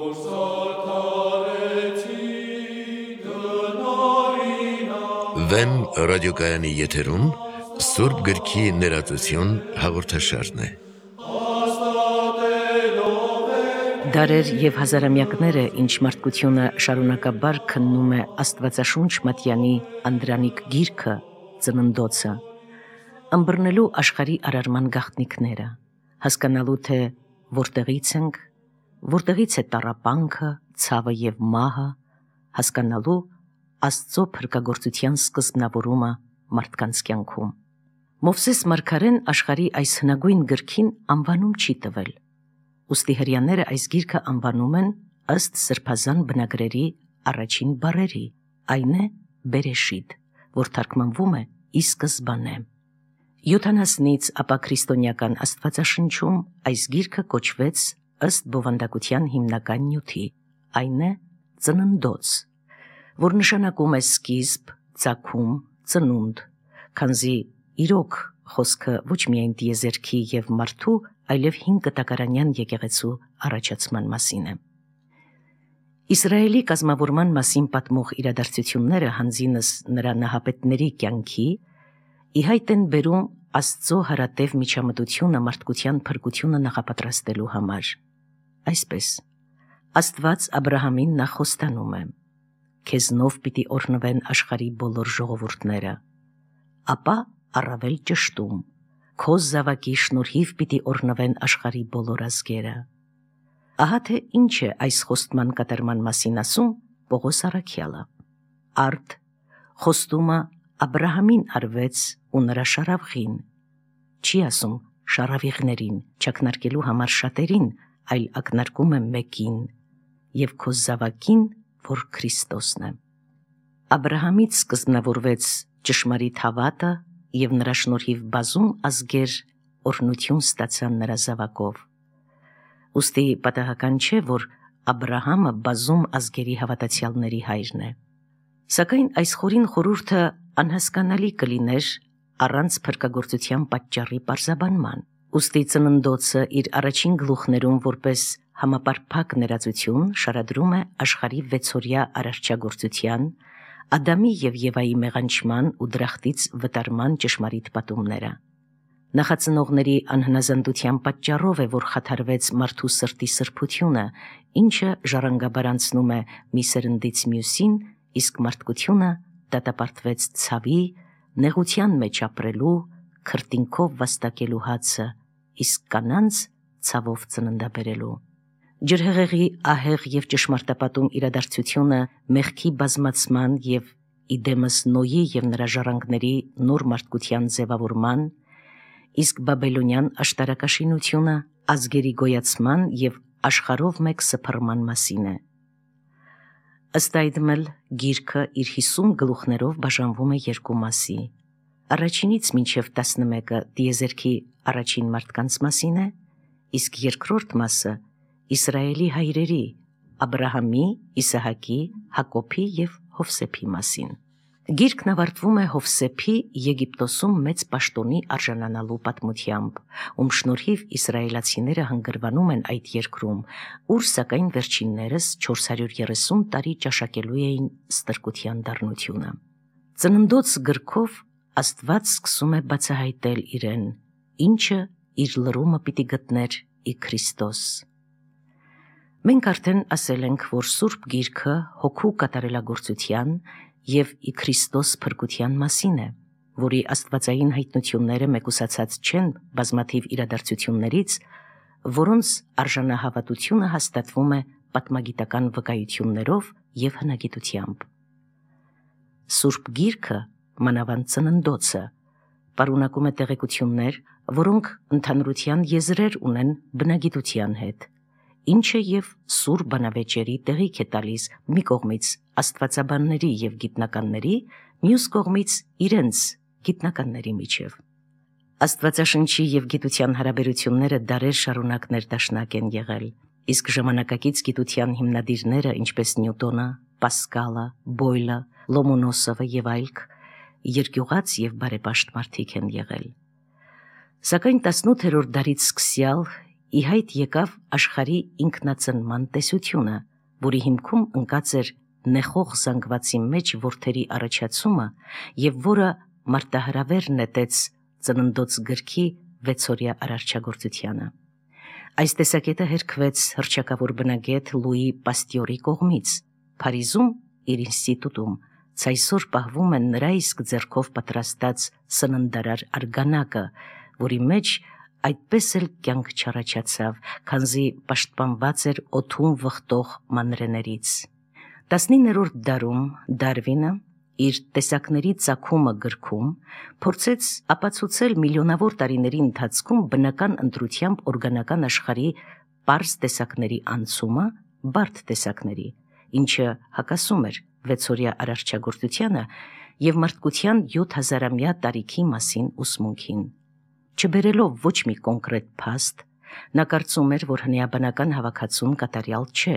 Վեն ռադիոկայանի եթերում Սուրբ գրքի ներածություն հաղորդաշարն է։ Դարեր եւ հազարամյակներ է, ինչ մարդկությունը շարունակաբար քննում է Աստվածաշունչ Մատյանի Անդրանիկ գիրքը, ծննդոցը, ըմբռնելու աշխարհի արարման գաղտնիքները, հասկանալու թե որտեղից ենք, որտեղից է տառապանքը, ցավը եւ մահը, հասկանալու Աստծո փրկagorցության սկզբնավորումը մարդկանց կյանքում։ Մովսես մարգարեն աշխարհի այս հնագույն գրքին անվանում չի տվել։ Ուստի հրեաները այս գիրքը անվանում են ըստ սրբազան բնագրերի առաջին բառերի, այն է Բերեշիթ, որ թարգմանվում է ի սկզբանե։ Յոթանասնից ապա քրիստոնեական Աստվածաշնչում այս գիրքը կոչվեց ըստ բովանդակության հիմնական նյութի, այն է ծննդոց, որ նշանակում է սկիզբ, ծագում, ծնունդ, քանզի իրոք խոսքը ոչ միայն տիեզերքի եւ մարդու, այլև 5 կտակարանյան եկեղեցու առաջացման մասին է։ Իսրայելի կազմավորման մասին պատմող իրադարձությունները հանձինս նրա նահապետների կյանքի ի հայտ են բերում Աստծո հարատև միջամտությունը մարդկության փրկությունը նախապատրաստելու համար։ Այսպես, Աստված Աբրահամին նախոստանում է. «Քեզնով պիտի օրհնվեն աշխարհի բոլոր ժողովուրդները», ապա առավել ճշտում. «Քո զավակի շնորհիվ պիտի օրհնվեն աշխարհի բոլոր ազգերը»։ Ահա թե ինչ է այս խոստման կատարման մասին ասում Պողոս առաքյալը. «Արդ խոստումը Աբրահամին արվեց ու նրա շարավղին», չի ասում շարավիղներին, չակնարկելու համար շատերին, այլ ակնարկում է մեկին, եւ քո զավակին, որ Քրիստոսն է։ Աբրահամից սկզբնավորվեց ճշմարիտ հավատը եւ նրա շնորհիվ բազում ազգեր օրհնություն ստացան նրա զավակով։ Ուստի պատահական չէ, որ Աբրահամը բազում ազգերի հավատացյալների հայրն է։ Սակայն այս խորին խորհուրդը անհասկանալի կլիներ առանց փրկagorցության պատճառի պարզաբանման։ Ուստի ծննդոցը իր առաջին գլուխներում որպես համապարփակ ներածություն շարադրում է աշխարհի 6-օրյա արարչագործության, Ադամի եւ Եվայի մեղանչման ու դրախտից վտարման ճշմարիտ պատումները։ Նախածնողների անհնազանդության պատճառով է, որ խաթարվեց մարդու սրտի սրբությունը, ինչը ժառանգաբար անցնում է մի սերնդից մյուսին, իսկ մարդկությունը դատապարտվեց ցավի, նեղության մեջ ապրելու, քրտինքով վաստակելու հացը, իսկ կանանց ցավով ծննդաբերելու։ Ջրհեղեղի ահեղ եւ ճշմարտապատում իրադարձությունը մեղքի բազմացման եւ իդեմս Նոյի եւ նրա ժառանգների նոր մարդկության ձևավորման, իսկ բաբելոնյան աշտարակաշինությունը ազգերի գոյացման եւ աշխարհով մեկ սփռման մասին է։ Ըստ այդմ էլ գիրքը իր 50 գլուխներով բաժանվում է երկու մասի։ Առաջինից մինչև 11-ը տիեզերքի առաջին մարդկանց մասին է, իսկ երկրորդ մասը Իսրայելի հայրերի Աբրահամի, Իսահակի, Հակոբի եւ Հովսեփի մասին։ Գիրքն ավարտվում է Հովսեփի Եգիպտոսում մեծ պաշտոնի արժանանալու պատմությամբ, ում շնորհիվ իսրայելացիները հանգրվանում են այդ երկրում, ուր սակայն վերջիններս 430 տարի ճաշակելու էին ստրկության դառնությունը։ Ծննդոց գրքով Աստված սկսում է բացահայտել իրեն, ինչը իր լրումը պիտի գտներ ի Քրիստոս։ Մենք արդեն ասել ենք, որ Սուրբ Գիրքը հոգու կատարելագործության եւ ի Քրիստոս փրկության մասին է, որի աստվածային հայտնությունները մեկուսացած չեն բազմաթիվ իրադարձություններից, որոնց արժանահավատությունը հաստատվում է պատմագիտական վկայություններով եւ հնագիտությամբ։ Սուրբ Գիրքը, մանավանդ ծննդոցը, պարունակում է տեղեկություններ, որոնք ընդհանրության եզրեր ունեն բնագիտության հետ, ինչը եւ սուր բանավեճերի տեղիք է տալիս մի կողմից աստվածաբանների եւ գիտնականների, մյուս կողմից իրենց գիտնականների միջև։ Աստվածաշնչի եւ գիտության հարաբերությունները դարեր շարունակ ներդաշնակ են եղել, իսկ ժամանակակից գիտության հիմնադիրները, ինչպես Նյուտոնը, Պասկալը, Բոյլը, Լոմոնոսովը եւ այլք, երկյուղած եւ բարեպաշտ մարդիկ են եղել։ Սակայն 18-րդ դարից սկսյալ ի հայտ եկավ աշխարհի ինքնածնման տեսությունը, որի հիմքում ընկած էր նեխող զանգվածի մեջ որդերի առաջացումը եւ որը մարտահրավեր նետեց ծննդոց գրքի 6-օրյա արարչագործությանը։ Այս տեսակետը հերքվեց հռչակավոր բնագետ Լուի Պաստիորի կողմից։ Փարիզում իր ինստիտուտում ցայսօր պահվում են նրա իսկ ձեռքով պատրաստած սննդարար արգանակը, որի մեջ այդպես էլ կյանք չառաջացավ, քանզի պաշտպանված էր օդում վխտող մանրեներից։ 19-րդ դարում Դարվինը իր տեսակների ծագումը գրքում փորձեց ապացուցել միլիոնավոր տարիների ընթացքում բնական ընտրությամբ օրգանական աշխարհի պարզ տեսակների անցումը բարդ տեսակների, ինչը հակասում էր 6-օրյա արարչագործությանը եւ մարդկության 7000-ամյա տարիքի մասին ուսմունքին։ Չբերելով ոչ մի կոնկրետ փաստ, նա կարծում էր, որ հնեաբանական հավաքածուն կատարյալ չէ,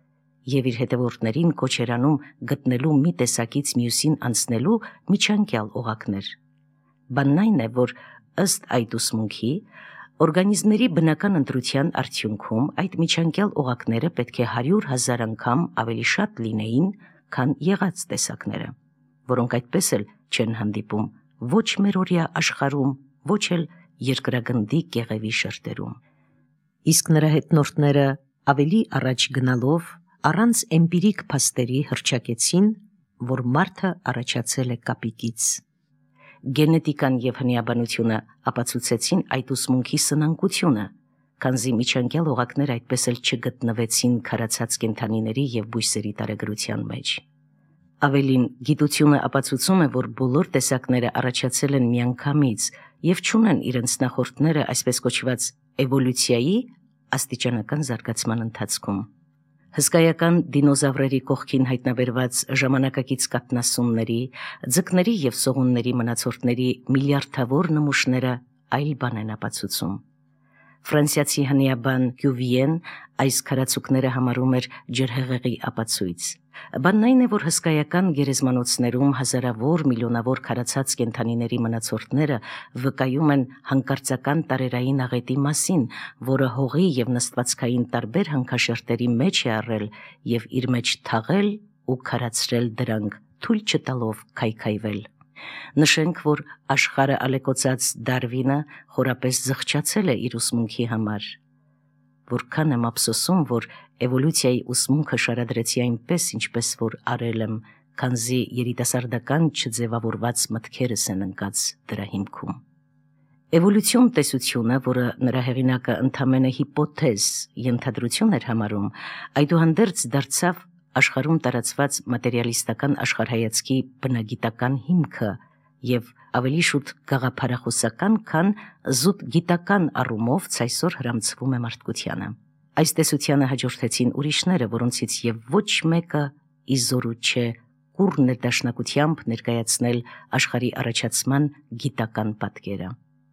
եւ իր հետևորդներին կոչ էր անում գտնելու մի տեսակից մյուսին անցնելու միջանկյալ օղակներ։ Բանն այն է, որ ըստ այդ ուսմունքի օրգանիզմների բնական ընտրության արդյունքում այդ միջանկյալ օղակները պետք է 100,000 անգամ ավելի շատ լինեին, քան եղած տեսակները, որոնք այդպես էլ չեն հանդիպում ոչ մերօրյա աշխարհում, ոչ էլ երկրագնդի կեղևի շերտերում։ Իսկ նրա հետնորդները ավելի առաջ գնալով առանց էմպիրիկ փաստերի հռչակեցին, որ մարդը առաջացել է կապիկից։ Գենետիկան եւ հնեաբանությունը ապացուցեցին այդ ուսմունքի սնանկությունը, քանզի միջանկյալ օղակներ այդպես էլ չգտնվեցին քարացած կենդանիների եւ բույսերի տարեգրության մեջ։ Ավելին, գիտությունը ապացուցում է, որ բոլոր տեսակները առաջացել են միանգամից եւ չունեն իրենց նախորդները այսպես կոչված էվոլյուցիայի աստիճանական զարգացման ընթացքում։ Հսկայական դինոզավրերի կողքին հայտնաբերված ժամանակակից կաթնասունների, ձկների եւ սողունների մնացորդների միլիարդավոր նմուշները այլ բան են ապացուցում։ Ֆրանսիացի հնեաբան Կյուվիեն այս քարացուկները համարում էր ջրհեղեղի ապացույց։ Բանն այն է, որ հսկայական գերեզմանոցներում հազարավոր միլիոնավոր քարացած կենդանիների մնացորդները վկայում են հանկարծական տարերային աղետի մասին, որը հողի եւ նստվածքային տարբեր հանքաշերտերի մեջ է առել եւ իր մեջ թաղել ու քարացրել դրանք, թույլ չտալով քայքայվել։ Նշենք, որ աշխարհը ալեկոծած Դարվինը խորապես զղջացել է իր ուսմունքի համար։ Որքան եմ ափսոսում, որ էվոլյուցիայի ուսմունքը շարադրեցի այնպես, ինչպես որ արել եմ, քանզի երիտասարդական չձևավորված մտքերս են ընկած դրա հիմքում։ Էվոլյուցիոն տեսությունը, որը նրա հեղինակը ընդամենը հիպոթեզ, ենթադրություն էր համարում, այդուհանդերձ դարձավ աշխարհում տարածված մատերիալիստական աշխարհայացքի բնագիտական հիմքը եւ ավելի շուտ գաղափարախոսական, քան զուտ գիտական առումով ցայսօր հրամցվում է մարդկությանը։ Այս տեսությանը հաջորդեցին ուրիշները, որոնցից եւ ոչ մեկը իզորու չէ կուռ ներդաշնակությամբ ներկայացնել աշխարհի առաջացման գիտական պատկերը։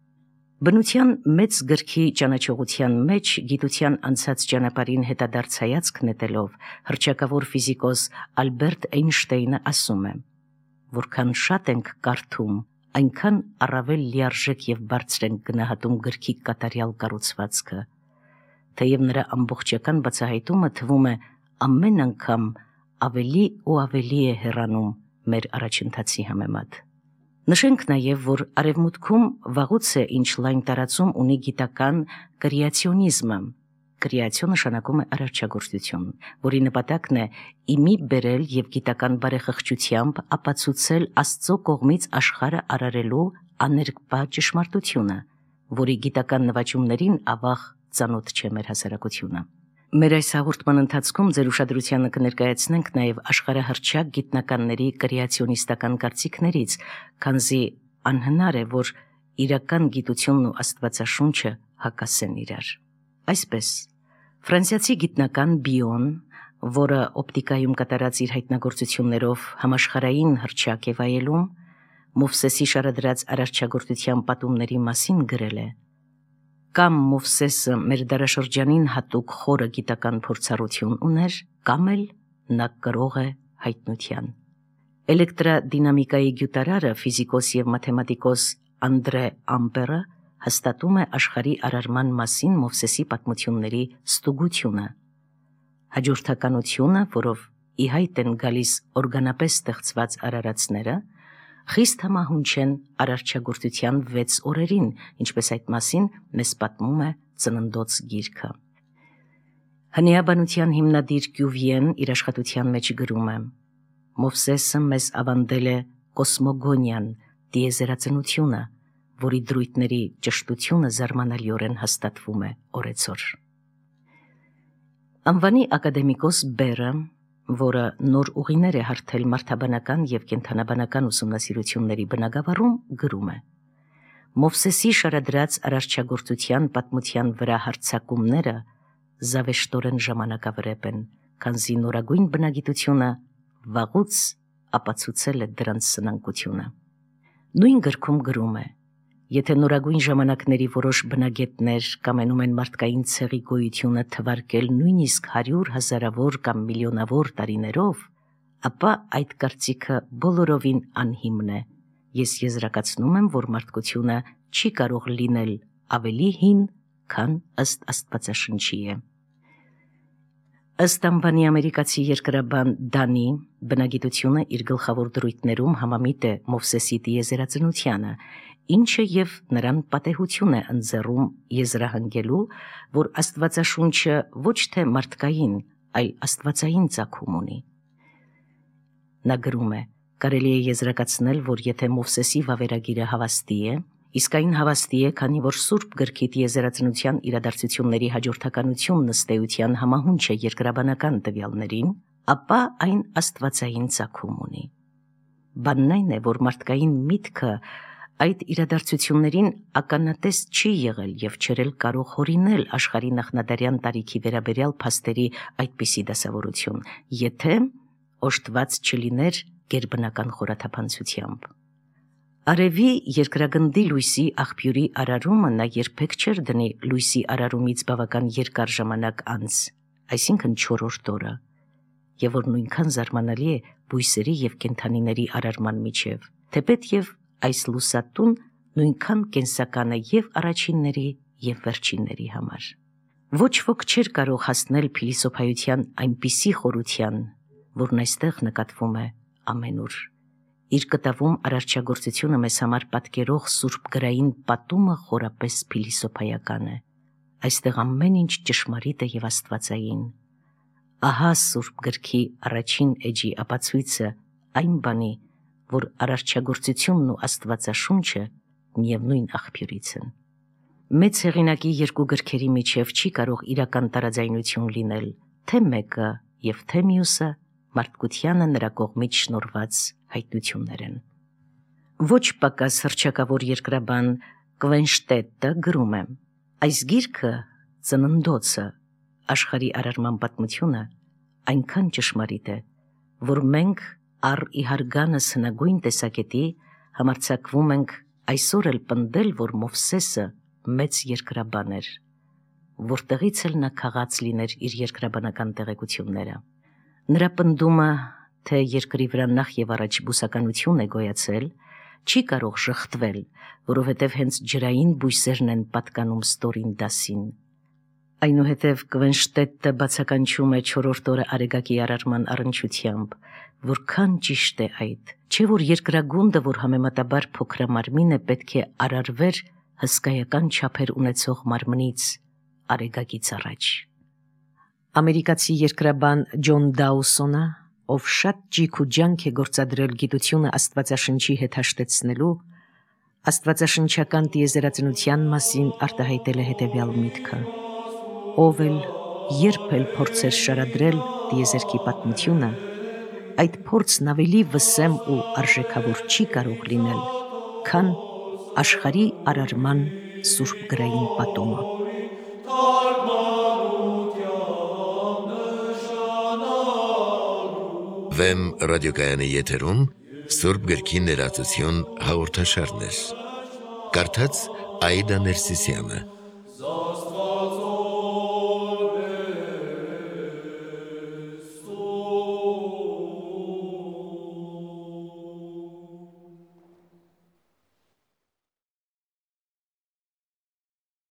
Բնության մեծ գրքի ճանաչողության մեջ գիտության անցած ճանապարհին հետադարձ հայացք նետելով հռչակավոր ֆիզիկոս Ալբերտ Էյնշտեյնը ասում է. որքան շատ ենք կարդում, այնքան առավել լիարժեք եւ բարձր ենք գնահատում գրքի կատարյալ կառուցվածքը, թեև նրա ամբողջական բացահայտումը թվում է ամեն անգամ ավելի ու ավելի է հեռանում մեր առաջընթացի համեմատ։ Նշենք նաև, որ Արևմուտքում վաղուց է ինչ լայն տարածում ունի գիտական կրեացիոնիզմը։ Կրեացիոն նշանակում է արարչագործություն, որի նպատակն է իմի բերել եւ գիտական բարեխղճությամբ ապացուցել Աստծո կողմից աշխարհը արարելու աներկբա ճշմարտությունը, որի գիտական նվաճումներին ավաղ ծանոթ չէ մեր հասարակությունը։ Մեր այս հաղորդման ընթացքում ձեր ուշադրությանը կներկայացնենք նաև աշխարհահռչակ գիտնականների կրեացիոնիստական կարծիքներից, քանզի անհնար է, որ իրական գիտությունն ու Աստվածաշունչը հակասեն իրար։ Այսպես, ֆրանսիացի գիտնական Բիոն, որը օպտիկայում կատարած իր հայտնագործություններով համաշխարհային հռչակ է վայելում, Մովսեսի շարադրած արարչագործության պատումների մասին գրել է. Կամ Մովսեսը մեր դարաշրջանին հատուկ խորը գիտական փորձառություն ուներ, կամ էլ նա կրող է հայտնության։ Էլեկտրադինամիկայի գյուտարարը ֆիզիկոս եւ մաթեմատիկոս Անդրե Ամպերը հաստատում է աշխարհի արարման մասին Մովսեսի պատմությունների ստուգությունը։ Հաջորդականությունը, որով ի հայտ են գալիս օրգանապես ստեղծված արարածները, խիստ համահունչ են արարչագործության 6 օրերին, ինչպես այդ մասին մեզ պատմում է Ծննդոց գիրքը։ Հնեաբանության հիմնադիր Կյուվիեն իր աշխատության մեջ գրում է. Մովսեսը մեզ ավանդել է կոսմոգոնիան, տիեզերածնությունը, որի դրույթների ճշտությունը զարմանալիորեն հաստատվում է օրեցօր։ Անվանի ակադեմիկոս Բերը, որը նոր ուղիներ է հարթել մարդաբանական և կենդանաբանական ուսումնասիրությունների բնագավառում, գրում է. Մովսեսի շարադրած արարչագործության պատմության վրա հարձակումները զավեշտորեն ժամանակավրեպ են, քանզի նորագույն բնագիտությունը վաղուց ապացուցել է դրանց սնանկությունը։ Նույն գրքում գրում է. Եթե նորագույն ժամանակների որոշ բնագետներ կամենում են մարդկային ցեղի գոյությունը թվարկել նույնիսկ 100,000-ավոր կամ միլիոնավոր տարիներով, ապա այդ կարծիքը բոլորովին անհիմն է։ Ես եզրակացնում եմ, որ մարդկությունը չի կարող լինել ավելի հին, քան ըստ Աստվածաշնչի է։ Ըստ անվանի ամերիկացի երկրաբան Դանի, բնագիտությունը իր գլխավոր դրույթներում համամիտ է Մովսեսի տիեզերածնությանը, ինչը և նրան պատեհություն է ընձեռում եզրահանգելու, որ Աստվածաշունչը ոչ թե մարդկային, այլ աստվածային ծագում ունի։ Նա գրում է. կարելի է եզրակացնել, որ եթե Մովսեսի վավերագիրը հավաստի է, իսկ այն հավաստի է, քանի որ Սուրբ գրքի տիեզերածնության իրադարձությունների հաջորդականությունն ըստ էության համահունչ է երկրաբանական տվյալներին, ապա այն աստվածային ծագում ունի։ Բանն այն է, որ մարդկային միտքը այդ իրադարձություններին ականատես չի եղել և չէր էլ կարող հորինել աշխարհի նախնադարյան տարիքի վերաբերյալ փաստերի այդպիսի դասավորություն, եթե օժտված չլիներ գերբնական խորաթափանցությամբ։ Արևի երկրագնդի լույսի աղբյուրի արարումը նա երբեք չէր դնի լույսի արարումից բավական երկար ժամանակ անց, այսինքն 4-րդ օրը, և որ նույնքան զարմանալի է բույսերի և կենդանիների արարման միջև, թեպետ և այս լուսատուն նույնքան կենսական է և առաջինների և վերջինների համար։ Ոչ ոք չէր կարող հասնել փիլիսոփայության այնպիսի խորության, որն այստեղ նկատվում է ամենուր։ Իր կտավում արարչագործությունը մեզ համար պատկերող սուրբ գրային պատումը խորապես փիլիսոփայական է։ Այստեղ ամեն ինչ ճշմարիտ է և աստվածային։ Ահա Սուրբ գրքի առաջին էջի ապացույցը այն բանի, որ արարչագործությունն ու Աստվածաշունչը միևնույն աղբյուրից են։ Մեծ հեղինակի երկու գրքերի միջև չի կարող իրական տարաձայնություն լինել, թե մեկը և թե մյուսը մարդկությանը նրա կողմից շնորհված հայտնություններ են։ Ոչ պակաս հռչակավոր երկրաբան Կվենշտետը գրում է. այս գիրքը ծննդոցը, աշխարհի արարման պատմությունը այնքան ճշմարիտ է, որ մենք առ իհարգանս հնագույն տեսակետի համարձակվում ենք այսօր էլ պնդել, որ Մովսեսը մեծ երկրաբան էր, որտեղից էլ նա քաղած լիներ իր երկրաբանական տեղեկությունները։ Նրա պնդումը, թե երկրի վրա նախ և առաջ բուսականություն է գոյացել, չի կարող ժխտվել, որովհետև հենց ջրային բույսերն են պատկանում ստորին դասին։ Այնուհետև Կվենշտետը բացականչում է 4-րդ օրը Արեգակի արարման առնչությամբ, որքան ճիշտ է այդ, չէ՞ որ երկրագունդը, որ համեմատաբար փոքրամարմին է, պետք է արարվեր հսկայական չափեր ունեցող մարմնից Արեգակից առաջ։ Ամերիկացի երկրաբան Ջոն Դաուսոնը, ով շատ ջիք ու ջանք է գործադրել գիտությունը Աստվածաշնչի հետ հաշտեցնելու, աստվածաշնչական տիեզերածնության մասին արտահայտել է հետևյալ միտքը. ով էլ երբ էլ փորձեր շարադրել տիեզերքի պատմությունը, այդ փորձն ավելի վսեմ ու արժեքավոր չի կարող լինել, քան աշխարհի արարման սուրբ գրային պատումը։ Վեմ ռադիոկայանի եթերում Սուրբ գրքի ներածություն հաղորդաշարներ։ Կարդաց Աիդա Ներսիսյանը։